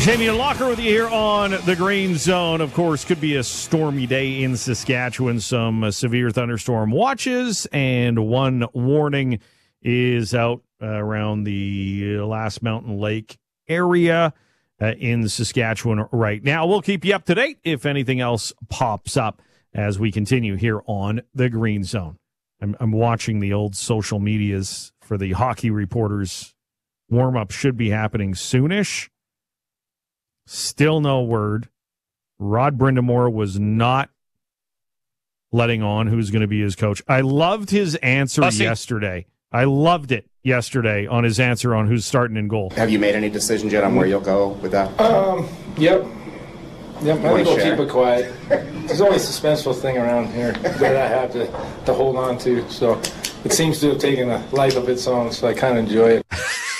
Jamie Locker with you here on the Green Zone. Of course, could be a stormy day in Saskatchewan. Some severe thunderstorm watches, and one warning is out around the Last Mountain Lake area in Saskatchewan right now. We'll keep you up to date if anything else pops up as we continue here on the Green Zone. I'm watching the old social medias for the hockey reporters. Warm-up should be happening soonish. Still no word. Rod Brindamore was not letting on who's going to be his coach. I loved his answer yesterday. I loved it yesterday on his answer on who's starting in goal. Have you made any decisions yet on where you'll go with that? Yep. I think we'll keep it quiet. There's always a suspenseful thing around here that I have to hold on to. So it seems to have taken a life of its own, so I kind of enjoy it.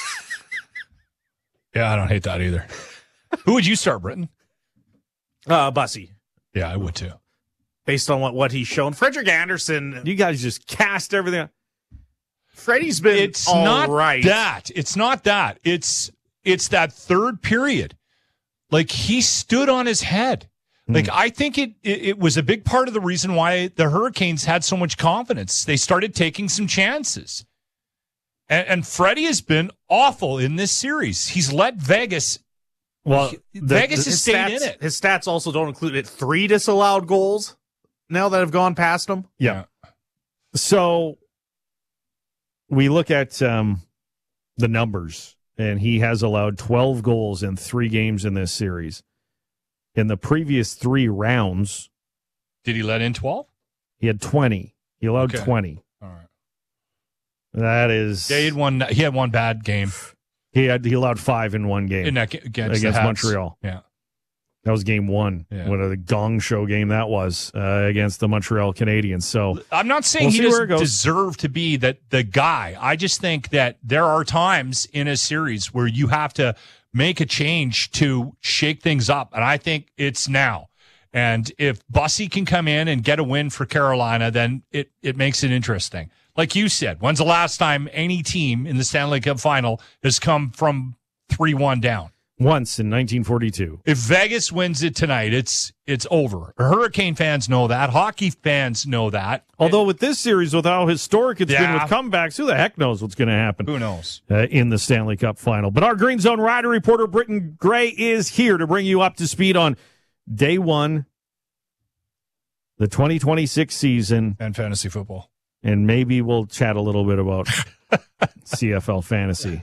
Yeah, I don't hate that either. Who would you start, Britton? Bussy. Yeah, I would too. Based on what he's shown. Frederik Andersen. You guys just cast everything. Freddie's been It's not right. that. It's not that. It's that third period. Like, he stood on his head. Like, I think it was a big part of the reason why the Hurricanes had so much confidence. They started taking some chances. And Freddie has been awful in this series. He's let Vegas. Well, Vegas has stayed in it. His stats also don't include it. 3 disallowed goals now that have gone past him. Yeah. So we look at the numbers, and he has allowed 12 goals in 3 games in this series. In the previous 3 rounds, Did he let in 12? he had 20. He allowed 20. All right. That is... Yeah, he had one bad game. He allowed 5 in one game In that, against against the Habs. Montreal. Yeah. That was game 1. Yeah. What a gong show game that was against the Montreal Canadiens. So I'm not saying he doesn't deserve to be the guy. I just think that there are times in a series where you have to make a change to shake things up, and I think it's now. And if Bussy can come in and get a win for Carolina, then it makes it interesting. Like you said, when's the last time any team in the Stanley Cup final has come from 3-1 down? Once in 1942. If Vegas wins it tonight, it's over. Hurricane fans know that. Hockey fans know that. Although with this series, with how historic it's been with comebacks, who the heck knows what's going to happen? Who knows? In the Stanley Cup final. But our Green Zone Rider reporter, Britton Gray, is here to bring you up to speed on day 1, the 2026 season. And fantasy football. And maybe we'll chat a little bit about CFL fantasy.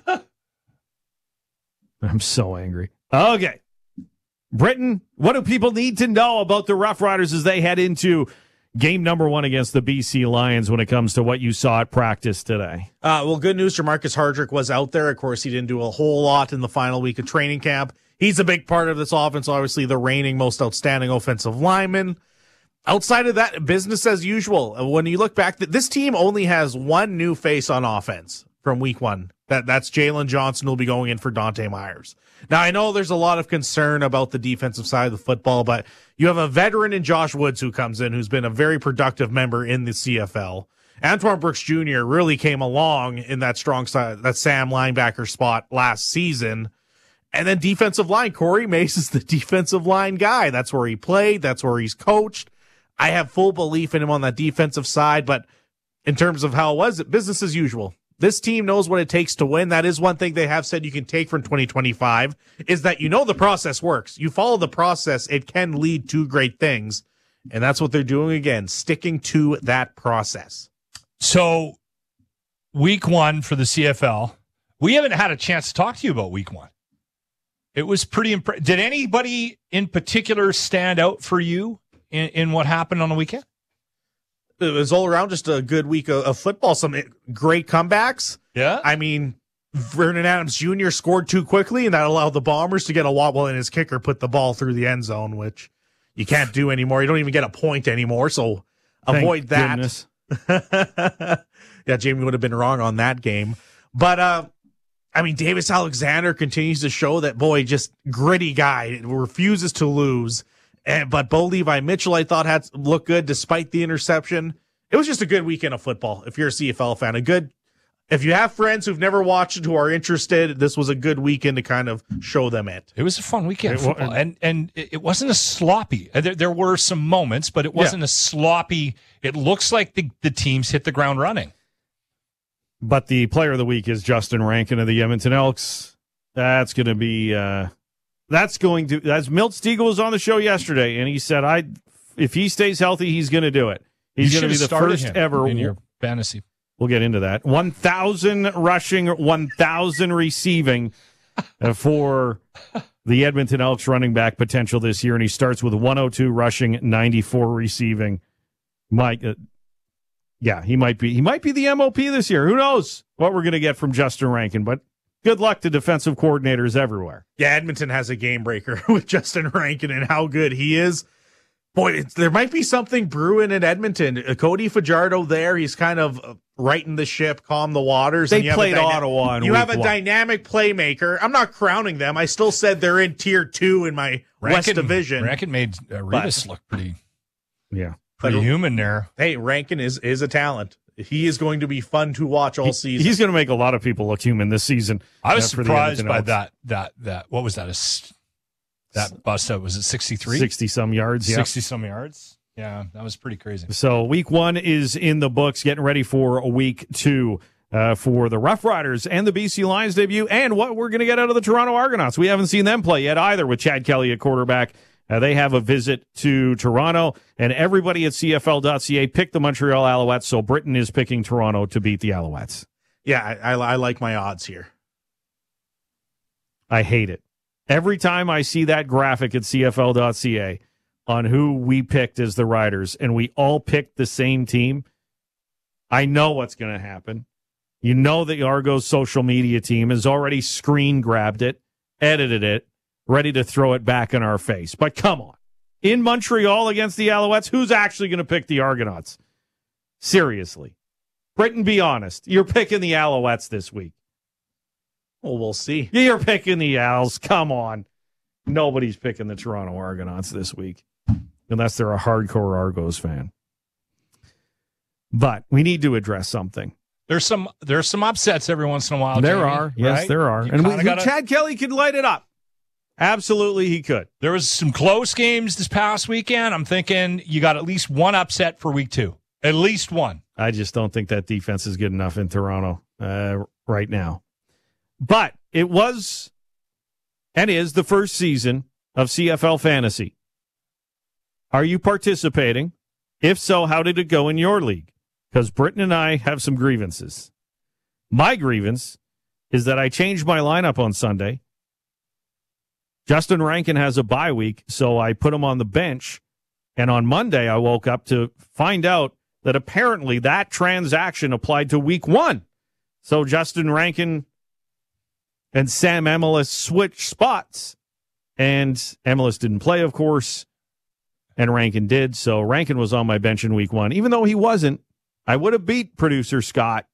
I'm so angry. Okay. Britton, what do people need to know about the Rough Riders as they head into game number 1 against the BC Lions when it comes to what you saw at practice today? Well, good news. Jermarcus Hardrick was out there. Of course, he didn't do a whole lot in the final week of training camp. He's a big part of this offense, obviously the reigning most outstanding offensive lineman. Outside of that, business as usual. When you look back, this team only has one new face on offense from week 1. That's Jalen Johnson, who will be going in for Dante Myers. Now, I know there's a lot of concern about the defensive side of the football, but you have a veteran in Josh Woods who comes in, who's been a very productive member in the CFL. Antoine Brooks Jr. really came along in that strong side, that Sam linebacker spot last season. And then defensive line, Corey Mace is the defensive line guy. That's where he played. That's where he's coached. I have full belief in him on that defensive side, but in terms of how it was, business as usual. This team knows what it takes to win. That is one thing they have said you can take from 2025 is that the process works. You follow the process, it can lead to great things. And that's what they're doing again, sticking to that process. So week 1 for the CFL, we haven't had a chance to talk to you about week 1. It was pretty impressive. Did anybody in particular stand out for you in what happened on the weekend? It was all around just a good week of football. Some great comebacks. Yeah. I mean, Vernon Adams Jr. scored too quickly, and that allowed the Bombers to get a wobble, and his kicker put the ball through the end zone, which you can't do anymore. You don't even get a point anymore, so avoid that. Yeah, Jamie would have been wrong on that game. But, Davis Alexander continues to show that, just gritty guy, refuses to lose. But Bo Levi Mitchell, I thought, had looked good despite the interception. It was just a good weekend of football. If you're a CFL fan, if you have friends who've never watched it who are interested, this was a good weekend to kind of show them it. It was a fun weekend of football, and it wasn't a sloppy. There were some moments, but it wasn't a sloppy. It looks like the teams hit the ground running. But the player of the week is Justin Rankin of the Edmonton Elks. That's going to be Milt Stiegel was on the show yesterday, and he said, if he stays healthy, he's going to do it. He's going to be the first ever in your fantasy. We'll get into that. 1,000 rushing, 1,000 receiving for the Edmonton Elks running back potential this year, and he starts with 102 rushing, 94 receiving. He might be the MOP this year. Who knows what we're going to get from Justin Rankin, but good luck to defensive coordinators everywhere. Yeah, Edmonton has a game breaker with Justin Rankin and how good he is. Boy, there might be something brewing in Edmonton. Cody Fajardo there, he's kind of righting the ship, calm the waters. They played Ottawa in You have a week 1. dynamic playmaker. I'm not crowning them. I still said they're in tier 2 in my West Division. Rankin made Revis look pretty human there. Hey, Rankin is a talent. He is going to be fun to watch all season. He's going to make a lot of people look human this season. I was surprised by that. What was that? That bust out, was it 63? 60-some yards, yeah. 60-some yards? Yeah, that was pretty crazy. So week 1 is in the books, getting ready for week 2 for the Rough Riders and the BC Lions debut, and what we're going to get out of the Toronto Argonauts. We haven't seen them play yet either with Chad Kelly at quarterback. They have a visit to Toronto, and everybody at CFL.ca picked the Montreal Alouettes, so Britain is picking Toronto to beat the Alouettes. Yeah, I like my odds here. I hate it. Every time I see that graphic at CFL.ca on who we picked as the Riders, and we all picked the same team, I know what's going to happen. You know the Argos social media team has already screen grabbed it, edited it, ready to throw it back in our face. But come on. In Montreal against the Alouettes, who's actually going to pick the Argonauts? Seriously. Britain, be honest. You're picking the Alouettes this week. Well, we'll see. You're picking the Owls. Come on. Nobody's picking the Toronto Argonauts this week, unless they're a hardcore Argos fan. But we need to address something. There's some upsets every once in a while. There Jamie, are. Yes, right? there are. And Chad Kelly could light it up. Absolutely, he could. There was some close games this past weekend. I'm thinking you got at least one upset for week 2. At least one. I just don't think that defense is good enough in Toronto right now. But it was and is the first season of CFL Fantasy. Are you participating? If so, how did it go in your league? Because Britton and I have some grievances. My grievance is that I changed my lineup on Sunday. Justin Rankin has a bye week, so I put him on the bench. And on Monday, I woke up to find out that apparently that transaction applied to week 1. So Justin Rankin and Sam Emilus switched spots. And Emilus didn't play, of course, and Rankin did. So Rankin was on my bench in week 1. Even though he wasn't, I would have beat producer Scott.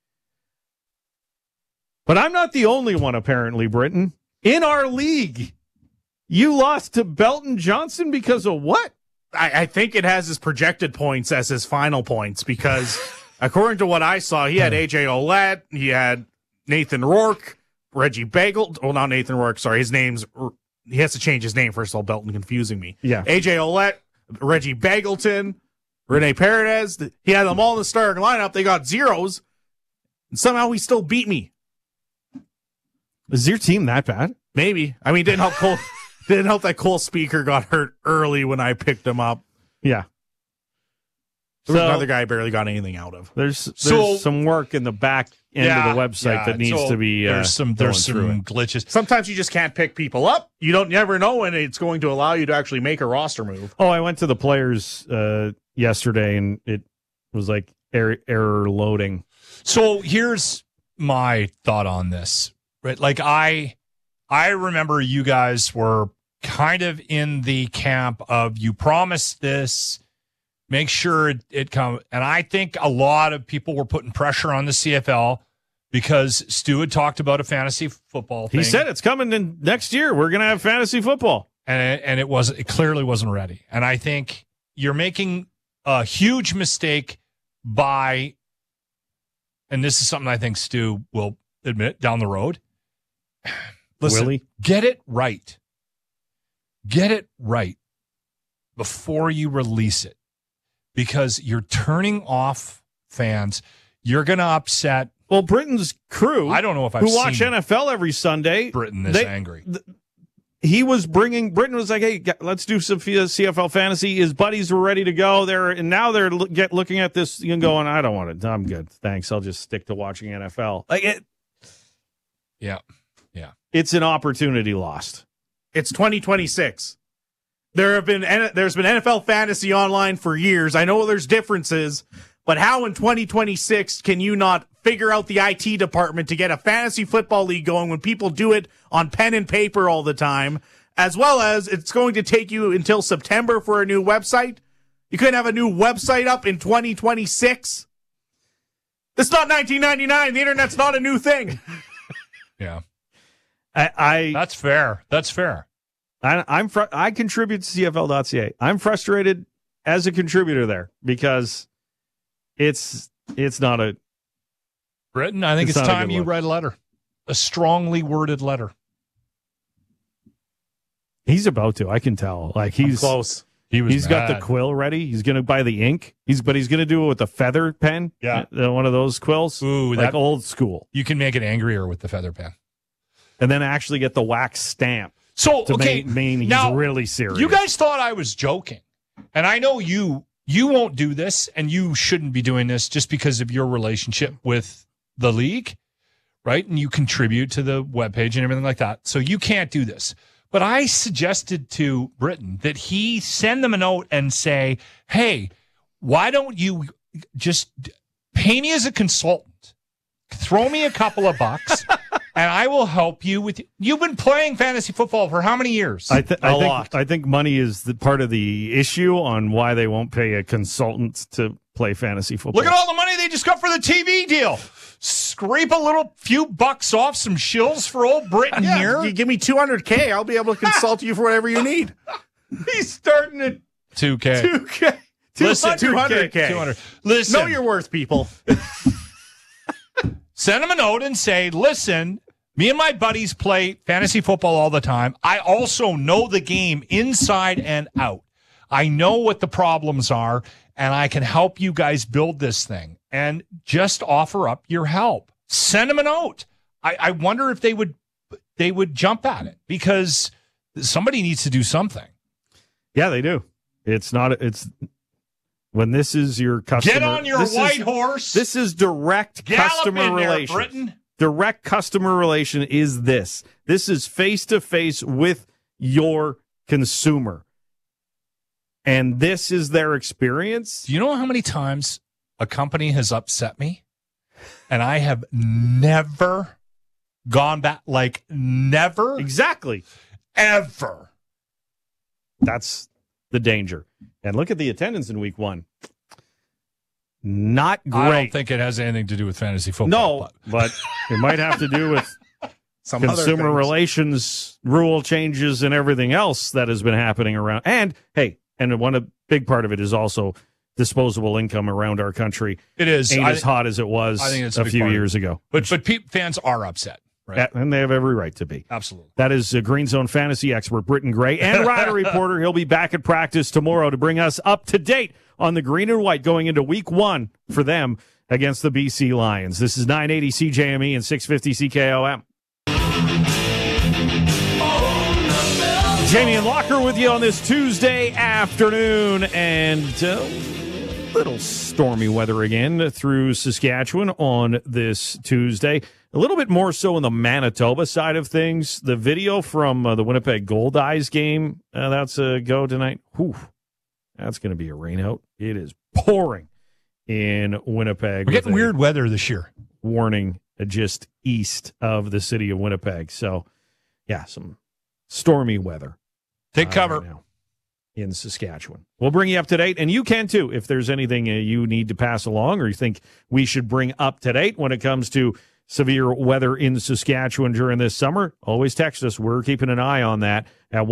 But I'm not the only one, apparently, Britton. In our league, you lost to Belton Johnson because of what? I think it has his projected points as his final points because according to what I saw, he had AJ Ouellette, he had Nathan Rourke, Reggie Bagel. Oh, not Nathan Rourke. Sorry, he has to change his name first of all. Belton confusing me. Yeah, AJ Ouellette, Reggie Bagleton, Rene Paredes. He had them all in the starting lineup. They got zeros, and somehow he still beat me. Is your team that bad? Maybe. I mean, it didn't help Cole. Didn't help that Cole Speaker got hurt early when I picked him up. Yeah. There was another guy I barely got anything out of. There's some work in the back end of the website that needs to be there's some glitches. Sometimes you just can't pick people up. You never know when it's going to allow you to actually make a roster move. Oh, I went to the players yesterday, and it was like error loading. So here's my thought on this. Right, like I remember you guys were kind of in the camp of you promised this, make sure it comes. And I think a lot of people were putting pressure on the CFL because Stu had talked about a fantasy football thing. He said it's coming in next year. We're going to have fantasy football. And it clearly wasn't ready. And I think you're making a huge mistake by and this is something I think Stu will admit down the road. Listen, Willie? Get it right. Get it right before you release it, because you're turning off fans. You're going to upset. Well, Britain's crew, I don't know if I've who watch seen NFL every Sunday, Britain this angry. Britain was like, hey, let's do some CFL fantasy. His buddies were ready to go there, and now they're looking at this and going, I don't want it. I'm good. Thanks. I'll just stick to watching NFL. Yeah. It's an opportunity lost. It's 2026. There's been NFL fantasy online for years. I know there's differences, but how in 2026 can you not figure out the IT department to get a fantasy football league going when people do it on pen and paper all the time, as well as it's going to take you until September for a new website? You couldn't have a new website up in 2026? It's not 1999. The internet's not a new thing. Yeah. That's fair. That's fair. I contribute to CFL.ca. I'm frustrated as a contributor there because it's not a Britain. I think it's time you write a letter, a strongly worded letter. He's about to. I can tell. Like he's close. He's got the quill ready. He's going to buy the ink. But he's going to do it with the feather pen. Yeah, one of those quills. Ooh, like old school. You can make it angrier with the feather pen, and then actually get the wax stamp. So mean he's now, really serious. You guys thought I was joking, and I know you won't do this, and you shouldn't be doing this just because of your relationship with the league, right? And you contribute to the webpage and everything like that. So you can't do this. But I suggested to Britain that he send them a note and say, hey, why don't you just pay me as a consultant? Throw me a couple of bucks, and I will help you with. You've been playing fantasy football for how many years? I think money is the part of the issue on why they won't pay a consultant to play fantasy football. Look at all the money they just got for the TV deal. Scrape a few bucks off some shills for old Britain here. You give me $200K, I'll be able to consult you for whatever you need. He's starting at $2K. Listen, $200K. 200. Listen. Know your worth, people. Send him a note and say, listen, me and my buddies play fantasy football all the time. I also know the game inside and out. I know what the problems are, and I can help you guys build this thing. And just offer up your help. Send him a note. I wonder if they would jump at it, because somebody needs to do something. Yeah, they do. It's when this is your customer. Get on your white horse. This is direct customer relation. Britain. Direct customer relation is this. This is face-to-face with your consumer. And this is their experience. Do you know how many times a company has upset me and I have never gone back? Like, never? Exactly. Ever. That's the danger. And look at the attendance in week 1. Not great. I don't think it has anything to do with fantasy football. No, but it might have to do with some consumer relations rule changes and everything else that has been happening around. And, hey, a big part of it is also disposable income around our country. It is. Ain't as hot as it was a few years ago. But fans are upset. Right. And they have every right to be. Absolutely. That is Green Zone fantasy expert Britton Gray and rider reporter. He'll be back at practice tomorrow to bring us up to date on the green and white going into week 1 for them against the BC Lions. This is 980 CJME and 650 CKOM. Jamie and Locker with you on this Tuesday afternoon, and little stormy weather again through Saskatchewan on this Tuesday. A little bit more so in the Manitoba side of things. The video from the Winnipeg Gold Eyes game, that's a go tonight. Whew, that's going to be a rainout. It is pouring in Winnipeg. We're getting weird weather this year. Warning just east of the city of Winnipeg. So, yeah, some stormy weather. Take cover. Right now in Saskatchewan. We'll bring you up to date, and you can too if there's anything you need to pass along or you think we should bring up to date when it comes to severe weather in Saskatchewan during this summer. Always text us. We're keeping an eye on that at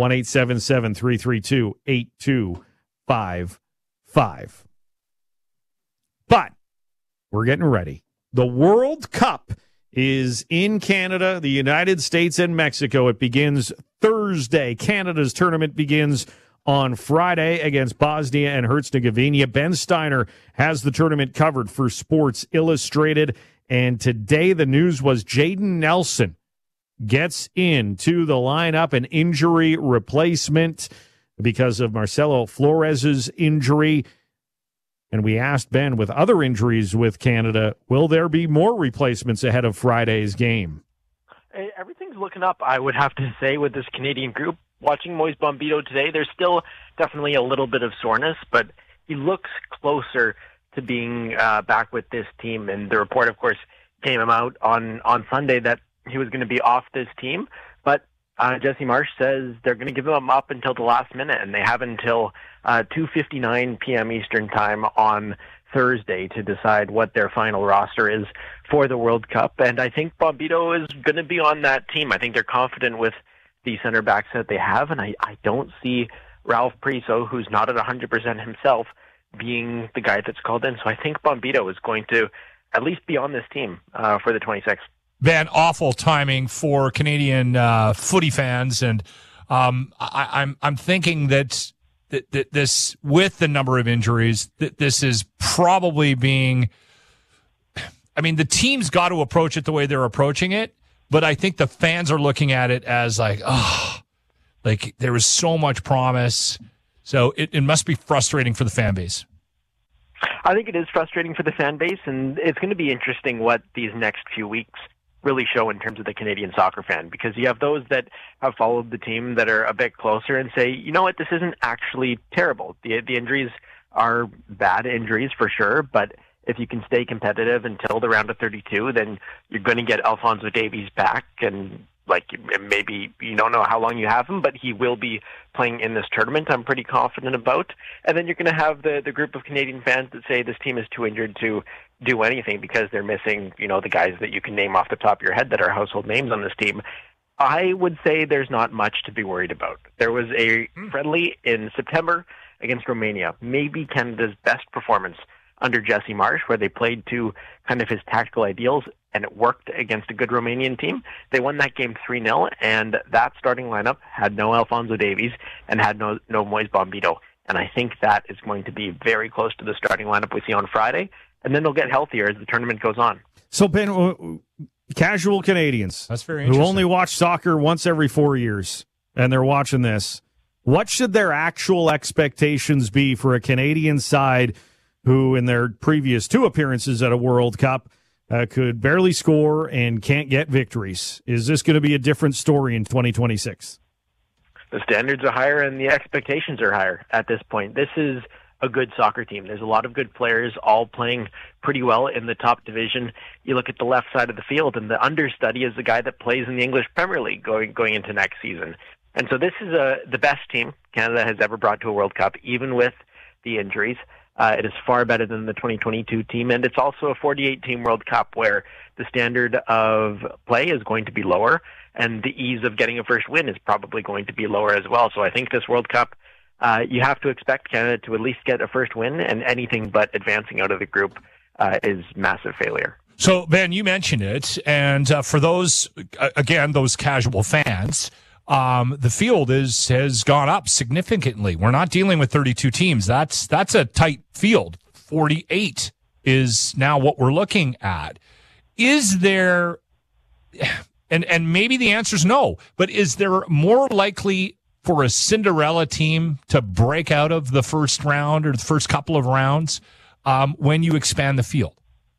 1-877-332-8255. But we're getting ready The World Cup is in Canada, the United States, and Mexico. It begins Thursday. Canada's tournament begins on Friday against Bosnia and Herzegovina. Ben Steiner has the tournament covered for Sports Illustrated. And today the news was Jaden Nelson gets into the lineup, an injury replacement because of Marcelo Flores' injury. And we asked Ben, with other injuries with Canada, will there be more replacements ahead of Friday's game? Everything's looking up, I would have to say, with this Canadian group. Watching Moise Bombito today, there's still definitely a little bit of soreness, but he looks closer to being back with this team. And the report, of course, came out on Sunday that he was going to be off this team. But Jesse Marsch says they're going to give him up until the last minute, and they have until 2:59 p.m. Eastern time on Thursday to decide what their final roster is for the World Cup. And I think Bombito is going to be on that team. I think they're confident with the center backs that they have, and I don't see Ralph Priso, who's not at 100% himself, being the guy that's called in. So I think Bombito is going to at least be on this team for the 26th. Van, awful timing for Canadian footy fans, and I'm thinking that this, with the number of injuries, that this is probably being. I mean, the team's got to approach it the way they're approaching it, but I think the fans are looking at it as like there was so much promise, so it must be frustrating for the fan base. I think it is frustrating for the fan base, and it's going to be interesting what these next few weeks really show in terms of the Canadian soccer fan, because you have those that have followed the team that are a bit closer and say, you know what, this isn't actually terrible. The injuries are bad injuries for sure, but if you can stay competitive until the round of 32, then you're going to get Alphonso Davies back, and maybe you don't know how long you have him, but he will be playing in this tournament, I'm pretty confident about. And then you're going to have the group of Canadian fans that say this team is too injured to do anything because they're missing, the guys that you can name off the top of your head that are household names on this team. I would say there's not much to be worried about. There was a friendly in September against Romania, maybe Canada's best performance under Jesse Marsch, where they played to kind of his tactical ideals, and it worked against a good Romanian team. They won that game 3-0, and that starting lineup had no Alphonso Davies and had no Moise Bombito. And I think that is going to be very close to the starting lineup we see on Friday, and then they'll get healthier as the tournament goes on. So, Ben, casual Canadians, that's very interesting, who only watch soccer once every 4 years, and they're watching this, what should their actual expectations be for a Canadian side who in their previous 2 appearances at a World Cup could barely score and can't get victories? Is this going to be a different story in 2026? The standards are higher and the expectations are higher at this point. This is a good soccer team. There's a lot of good players all playing pretty well in the top division. You look at the left side of the field, and the understudy is the guy that plays in the English Premier League going into next season. And so this is the best team Canada has ever brought to a World Cup, even with the injuries. It is far better than the 2022 team, and it's also a 48-team World Cup where the standard of play is going to be lower, and the ease of getting a first win is probably going to be lower as well. So I think this World Cup, you have to expect Canada to at least get a first win, and anything but advancing out of the group is massive failure. So, Ben, you mentioned it, and for those, again, those casual fans, the field has gone up significantly. We're not dealing with 32 teams. That's a tight field. 48 is now what we're looking at. Is there, and maybe the answer is no, but is there more likely for a Cinderella team to break out of the first round or the first couple of rounds when you expand the field?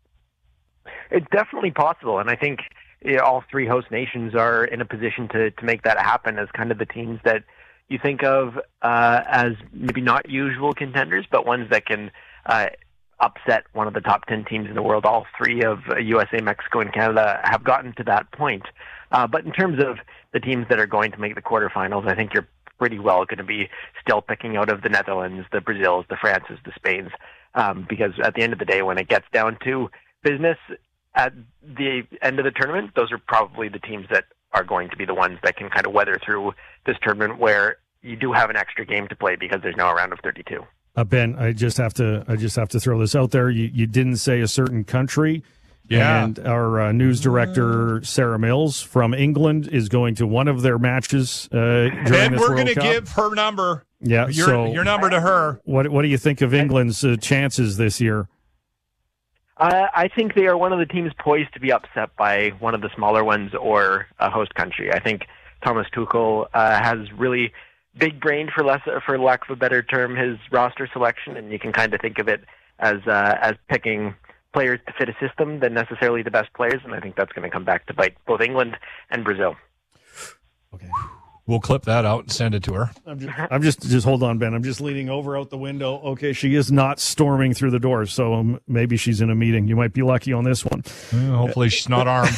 It's definitely possible, and I think all 3 host nations are in a position to make that happen as kind of the teams that you think of as maybe not usual contenders, but ones that can upset one of the top 10 teams in the world. All 3 of USA, Mexico, and Canada have gotten to that point. But in terms of the teams that are going to make the quarterfinals, I think you're pretty well going to be still picking out of the Netherlands, the Brazils, the Frances, the Spains, because at the end of the day, when it gets down to business, at the end of the tournament, those are probably the teams that are going to be the ones that can kind of weather through this tournament where you do have an extra game to play because there's no round of 32. Ben, I just have to throw this out there. You didn't say a certain country. Yeah. And our news director, Sarah Mills from England, is going to one of their matches during and this we're going to give her number. Yeah, your number to her. What do you think of England's chances this year? I think they are one of the teams poised to be upset by one of the smaller ones or a host country. I think Thomas Tuchel has really big brain, for lack of a better term, his roster selection, and you can kind of think of it as picking players to fit a system than necessarily the best players, and I think that's going to come back to bite both England and Brazil. Okay. We'll clip that out and send it to her. I'm just hold on, Ben. I'm just leaning over out the window. Okay, she is not storming through the doors, so maybe she's in a meeting. You might be lucky on this one. Hopefully she's not armed.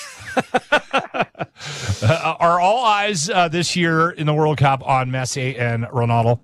Are all eyes this year in the World Cup on Messi and Ronaldo?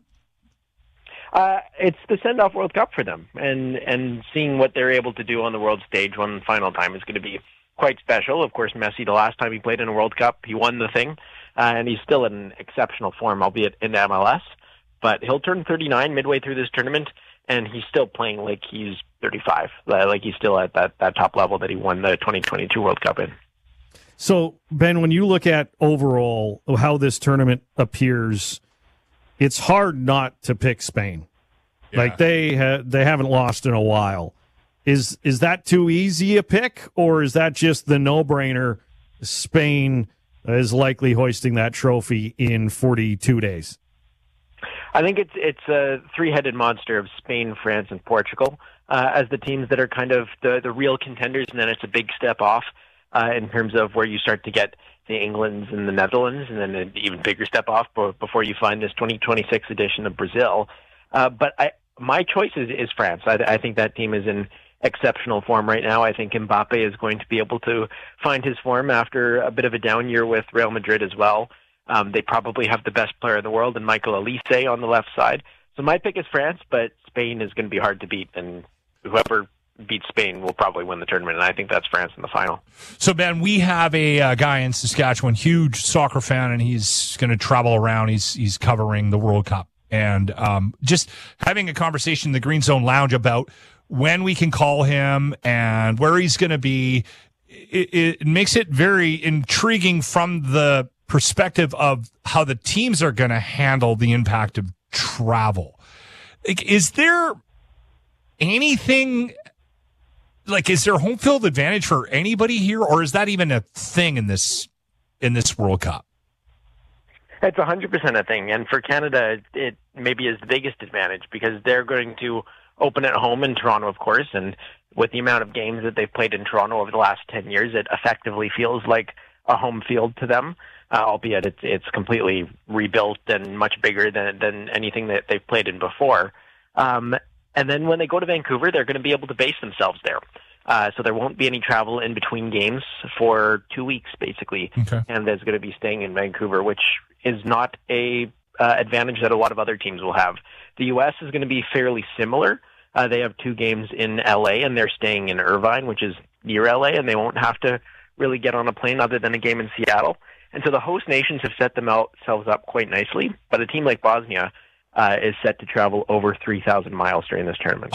It's the send-off World Cup for them, and seeing what they're able to do on the world stage one final time is going to be quite special. Of course, Messi, the last time he played in a World Cup, he won the thing. And he's still in exceptional form, albeit in MLS. But he'll turn 39 midway through this tournament, and he's still playing like he's 35. Like he's still at that top level that he won the 2022 World Cup in. So, Ben, when you look at overall how this tournament appears, it's hard not to pick Spain. Yeah. Like they haven't lost in a while. Is that too easy a pick, or is that just the no-brainer? Spain is likely hoisting that trophy in 42 days. I think it's a three-headed monster of Spain, France, and Portugal as the teams that are kind of the real contenders, and then it's a big step off in terms of where you start to get the Englands and the Netherlands, and then an even bigger step off before you find this 2026 edition of Brazil. But my choice is France. I think that team is in exceptional form right now. I think Mbappe is going to be able to find his form after a bit of a down year with Real Madrid as well. They probably have the best player in the world in Michael Olise on the left side. So my pick is France, but Spain is going to be hard to beat, and whoever beats Spain will probably win the tournament, and I think that's France in the final. So, Ben, we have a guy in Saskatchewan, huge soccer fan, and he's going to travel around. He's covering the World Cup. And just having a conversation in the Green Zone Lounge about when we can call him and where he's going to be, it makes it very intriguing from the perspective of how the teams are going to handle the impact of travel. Is there anything, is there home field advantage for anybody here, or is that even a thing in this World Cup? It's 100% a thing, and for Canada, it maybe is the biggest advantage because they're going to open at home in Toronto, of course, and with the amount of games that they've played in Toronto over the last 10 years, it effectively feels like a home field to them, albeit it's completely rebuilt and much bigger than anything that they've played in before. And then when they go to Vancouver, they're going to be able to base themselves there. So there won't be any travel in between games for 2 weeks, basically. Okay. And there's going to be staying in Vancouver, which is not a advantage that a lot of other teams will have. The U.S. is going to be fairly similar. They have 2 games in L.A., and they're staying in Irvine, which is near L.A., and they won't have to really get on a plane other than a game in Seattle. And so the host nations have set themselves up quite nicely. But a team like Bosnia is set to travel over 3,000 miles during this tournament.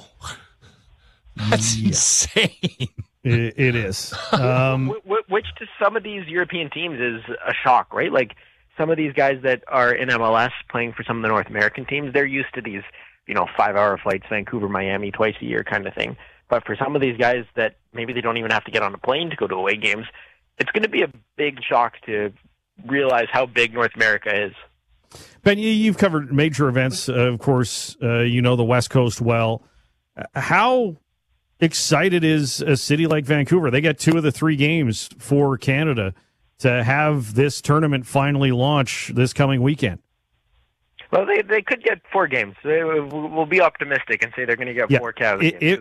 That's insane. It is. Which to some of these European teams is a shock, right? Like some of these guys that are in MLS playing for some of the North American teams, they're used to these, 5-hour flights, Vancouver, Miami, twice a year kind of thing. But for some of these guys that maybe they don't even have to get on a plane to go to away games, it's going to be a big shock to realize how big North America is. Ben, you've covered major events, of course. The West Coast well. How excited is a city like Vancouver? They get 2 of the 3 games for Canada to have this tournament finally launch this coming weekend. Well, they could get 4 games. We'll be optimistic and say they're going to get 4 Canada games.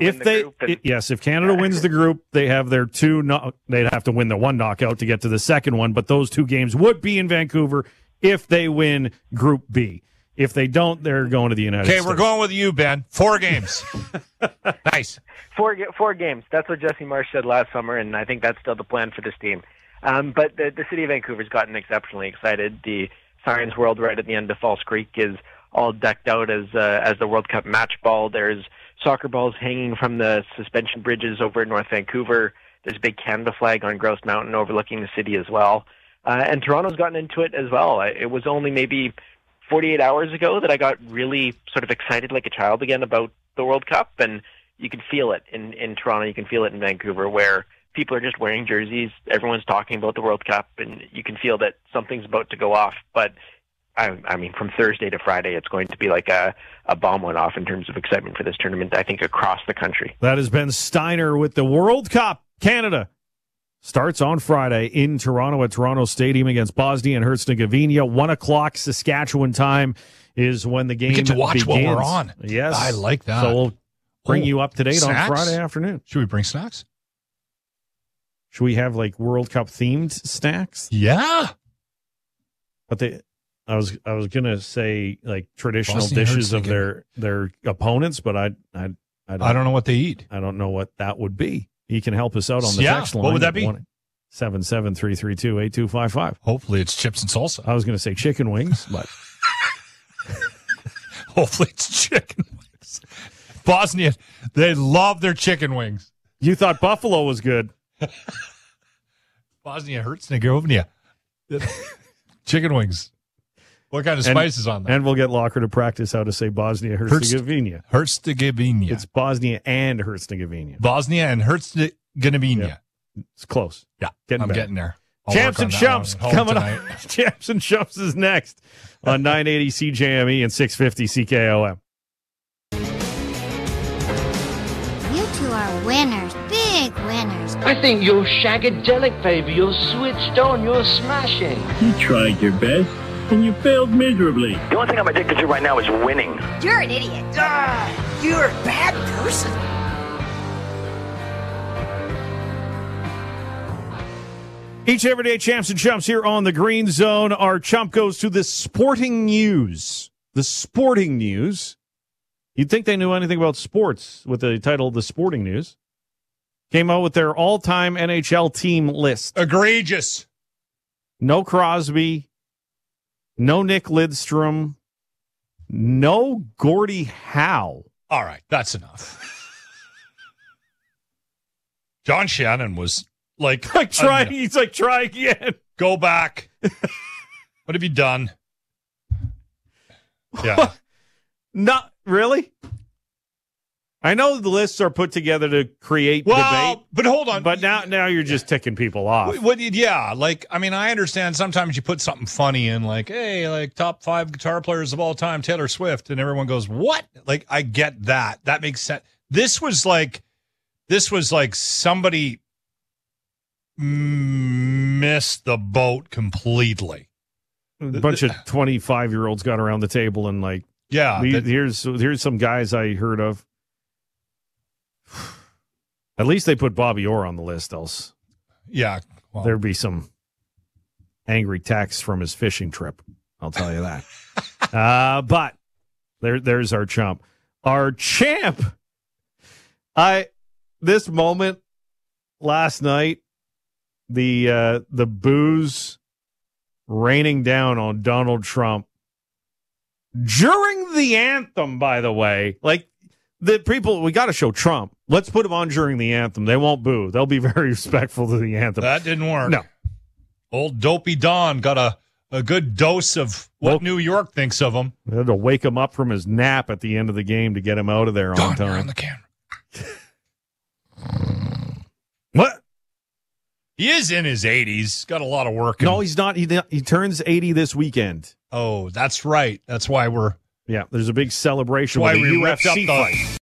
If Canada wins the group, they have their 2. They'd have to win the 1 knockout to get to the second one, but those 2 games would be in Vancouver if they win Group B. If they don't, they're going to the United States. Okay, we're going with you, Ben. 4 games. Nice. 4 games. That's what Jesse Marsh said last summer, and I think that's still the plan for this team. But the city of Vancouver's gotten exceptionally excited. The Science World right at the end of False Creek is all decked out as the World Cup match ball. There's soccer balls hanging from the suspension bridges over in North Vancouver. There's a big Canada flag on Grouse Mountain overlooking the city as well. And Toronto's gotten into it as well. It was only maybe 48 hours ago that I got really sort of excited like a child again about the World Cup, and you can feel it in Toronto, you can feel it in Vancouver, where people are just wearing jerseys, everyone's talking about the World Cup, and you can feel that something's about to go off. But I mean, from Thursday to Friday, it's going to be like a bomb went off in terms of excitement for this tournament, I think, across the country. That has been Steiner with the World Cup. Canada starts on Friday in Toronto at Toronto Stadium against Bosnia and Herzegovina. 1 o'clock Saskatchewan time is when the game begins. We get to watch begins. while we're on. Yes. I like that. So we'll bring you up to date snacks? on Friday afternoon. Should we bring snacks? Should we have like World Cup themed snacks? Yeah. But I was gonna say like traditional Bosnia dishes of their opponents, but I don't know what they eat. I don't know what that would be. He can help us out on the Yeah, text line. what would that be? 773328255. Hopefully it's chips and salsa. I was going to say chicken wings, but Hopefully it's chicken wings. Bosnia, they love their chicken wings. you thought buffalo was good. Bosnia Herzegovina. Chicken wings. What kind of spices on them? And we'll get Locker to practice how to say Bosnia Herzegovina. Herzegovina. It's Bosnia and Herzegovina. Bosnia and Herzegovina. Yeah. It's close. Yeah, Getting I'm better. getting there. I'll Champs work and on that Chumps one at home coming tonight. up. Champs and Chumps is next on 980 CJME and 650 CKOM. You two are winners, big winners. I think you're shagadelic, baby. You're switched on. You're smashing. You tried your best, and you failed miserably. The only thing I'm addicted to right now is winning. You're an idiot. You're a bad person. Each and every day, Champs and Chumps here on the Green Zone. Our chump goes to the sporting news. The sporting news. You'd think they knew anything about sports with the title The Sporting News. Came out with their all-time NHL team list. Egregious. No Crosby. No Nick Lidstrom. No Gordie Howe. All right, that's enough. John Shannon was like Try. He's like, try again. go back. What have you done? Yeah. Not really. I know the lists are put together to create debate. But hold on. But now you're just ticking people off. Yeah, like, I mean, I understand sometimes you put something funny in, like, hey, like, top 5 guitar players of all time, Taylor Swift, and everyone goes, what? Like, I get that. That makes sense. This was like somebody missed the boat completely. A bunch of 25-year-olds got around the table and like, yeah, here's some guys I heard of. At least they put Bobby Orr on the list, else. Yeah. Well, There'd be some angry texts from his fishing trip. I'll tell you that. But there's our chump. Our champ. This moment last night, the booze raining down on Donald Trump during the anthem, by the way. Like, the people, we got to show Trump. Let's put him on during the anthem. They won't boo. They'll be very respectful to the anthem. that didn't work. No. Old Dopey Don got a good dose of what New York thinks of him. They had to wake him up from his nap at the end of the game to get him out of there Don, on time. you're on the camera. What? He is in his 80s. Got a lot of work. No, he's not. He turns 80 this weekend. Oh, that's right. That's why we're. Yeah, there's a big celebration Why with a we ripped up UFC the fight.